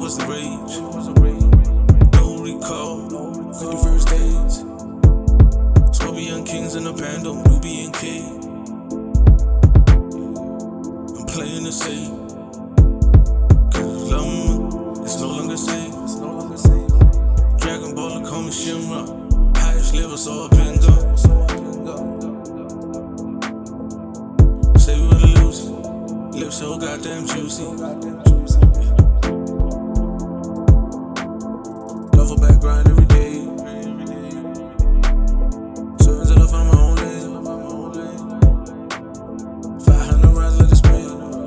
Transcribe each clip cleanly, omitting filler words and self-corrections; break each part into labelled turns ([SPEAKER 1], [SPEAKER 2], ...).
[SPEAKER 1] was the rage. No recall, 51st days. Scorpion Kings in the bando, Nubian and K. I'm playing the same. Cause it's no longer safe. Dragon Ball, call me Shinra. Highest level, so up and go. Say we wanna lose it. Lips so goddamn juicy. Duffel bag grind every day. So until I find my own lane. 500 rounds, let it spray.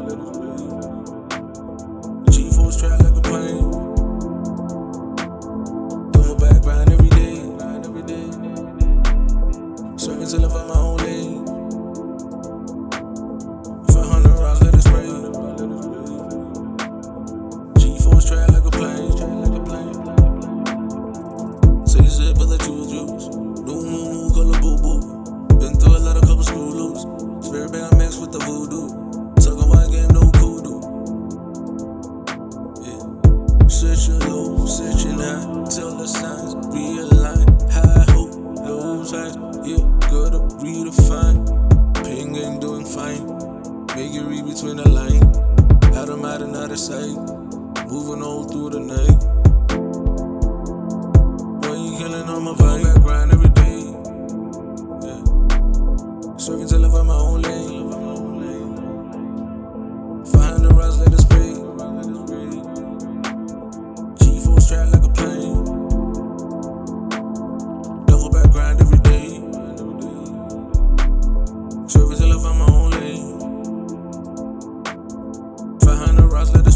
[SPEAKER 1] G-Force track like a plane. Duffel bag grind every day. So until I find my own lane. 500 rounds, let it spray. G-Force track like a plane. Take a sip of the juice. New color boo-boo. Been through a lot of couple screw loose. Spirit band I mix with the voodoo. Talking white game, no kudu. Yeah. Searching low, searching high. Tell the signs, realign. High hope, low sides. Yeah, gotta redefine. Ping ain't doing fine. Make it read between the line. Out of mind and out of sight. Moving all through the night. Killing on my vibe, I grind every day. Yeah. Swerving till I find my own lane. 500 rounds, let it spray. G-Force track like a plane. Duffel bag grind every day. Swerving till I find my own lane. 500 rounds, let it